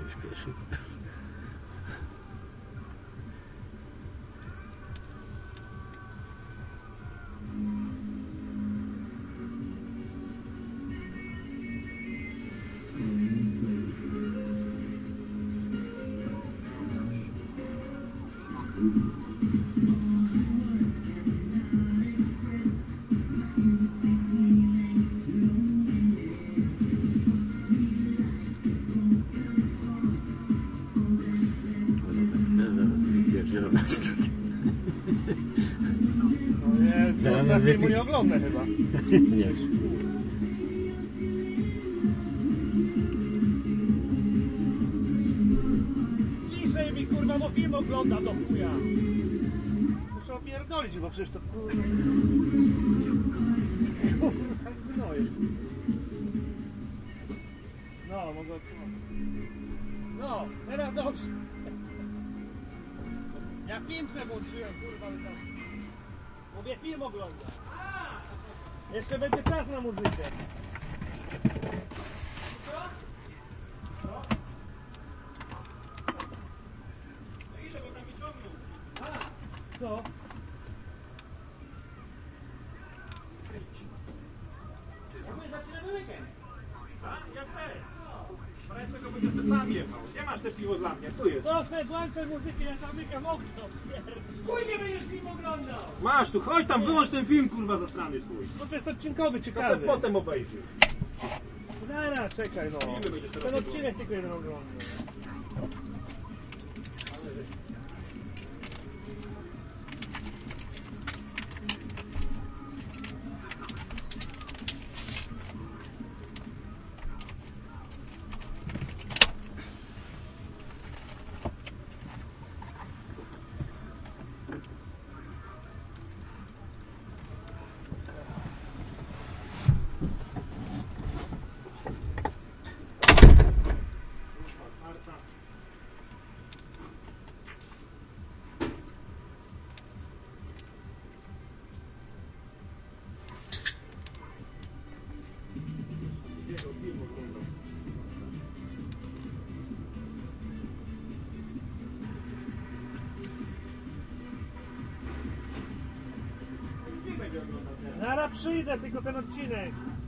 przyspieszył. Zaraz na filmu nie oglądam chyba. Nie. Ciszej mi kurwa, bo film ogląda do chuja. Muszę opierdolić, bo przecież to kurwa... Kurwa, gnoj. No, mogę otrzymać. No, teraz dobrze. Ja film se włączyłem, kurwa, ale tam... Mówię, film ogląda. Jeszcze będzie czas na muzykę. Co? No ile go tam wyciągnął? Co? My zaczynamy weekend. Tak? Jak chcesz. Wreszcie go będzie se sam jechał. Nie masz też piwo dla mnie, tu jest. Co chcę, włączę muzykę, ja zamykam okno. Chuj nie będziesz film oglądał. Masz tu, chodź tam, wyłącz ten film, kurwa, zasrany swój. No to jest odcinkowy, To ciekawy. sobie potem obejrzysz. Zaraz, czekaj no. Filmy będziesz teraz Ten oglądał. odcinek tylko jeden oglądam. Zaraz przyjdę, tylko ten odcinek.